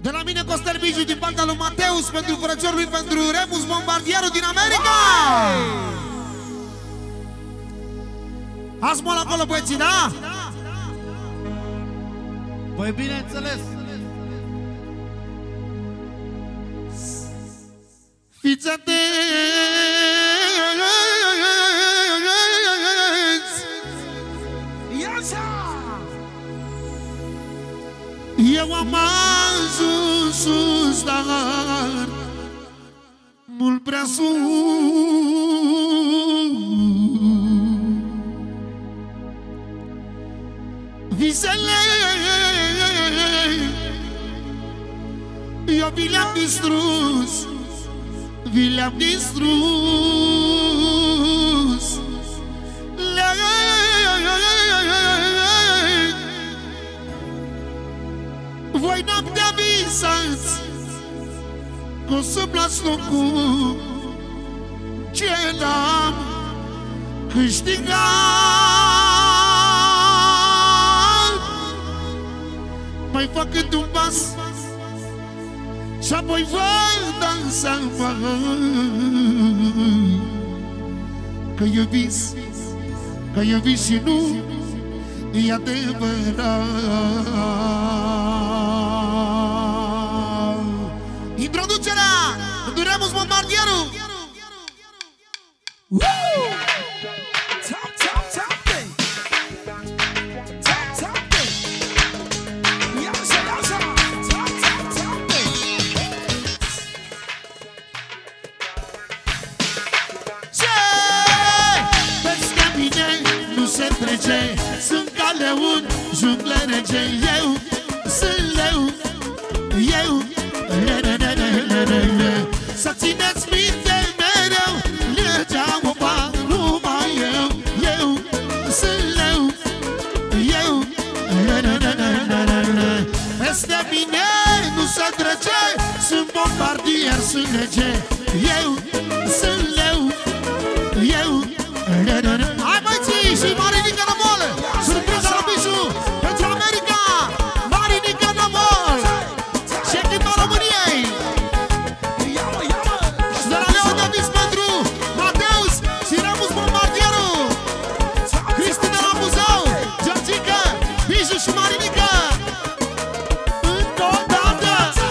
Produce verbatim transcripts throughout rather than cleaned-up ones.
De la mine Costel Biju, din partea lui Mateus, pentru frățiorul lui, pentru Remus Bombardierul din America. Azi mol acolo, băieții, da? Păi bineînțeles. Fiți atenți! Eu am ajuns sus, dar mult prea sus. Visele eu vi le-am distrus, vi le-am distrus. Voi noaptea visați că o să plați locul ce l-am câștigat. Mai fac cât un pas și apoi vă dansa, că e vis, că e vis și nu e adevărat. Introducerea lui Remus Bombardierul. Sunt ca leun, jungle rege. Eu sunt leu, eu le, le, le, le, le, le, le. Să țineți minte mereu, legea o fac numai eu. Eu sunt leu, eu le, le, le, le, le, le, le. Peste mine nu se trece, sunt bombardier, sunt lege. Eu sunt leu, eu le, le, le. Hai băieții și Marinică Nămol, surpriza la Biju pentru America. Marinică Nămol și echipa României. Și de la Leo Davis pentru Mateus și Remus Bombardierul, Cristina la Buzău, Georgica, Biju și Marinică. Încă o dată.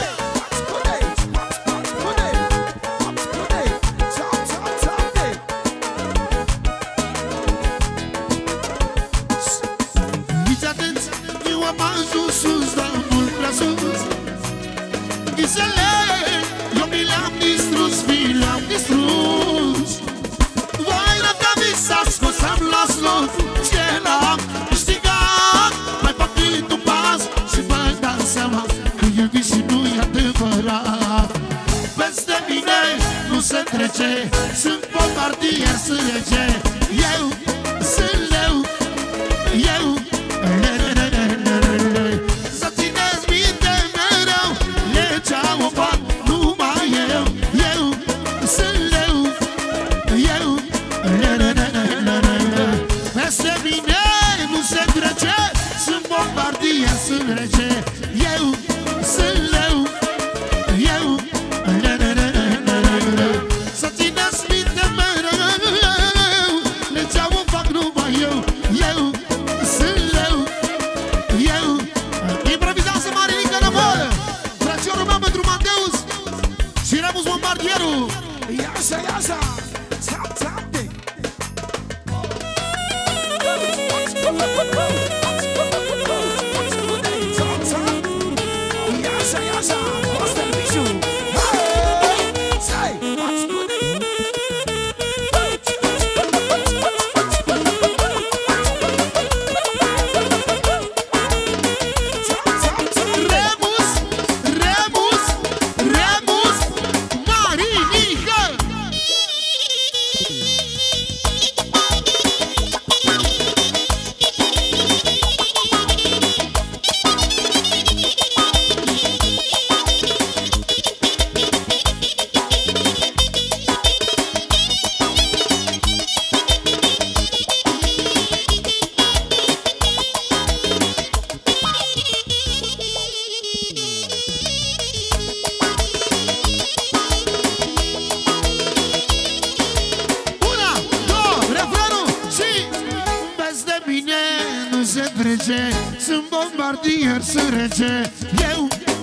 Visele, eu mi le-am distrus, mi le-am distrus. Voi noaptea visați că o să-mi las loc ce l-am câștigat. Mai fac cât un pas și vă dați seama că e vis și nu e adevărat. Peste mine nu se trece, sunt bombardier, sunt rege. Eu sunt leu, eu le, le, le, le, le, le. Să țineți minte mereu, legea o fac numai eu. Eu sunt leu, eu le, le, le, le, le, le. Peste mine nu se trece, sunt bombardier, sunt rege. Eu sunt leu, eu le, le, le, le, le, le. Să țineți minte mereu, legea o fac numai eu. Eu sunt leu, eu. Improvizează Marinică Nămol, frățiorul meu pentru Mateus și Remus Bombardierul. Iasa, iasa, tap, tap, day. Tap, tap. Iasa, iasa, Costel Biju. Hey, say, what's good? Remus, Remus, Remus, Marinică. rege, sunt bombardier, sunt rege. Eu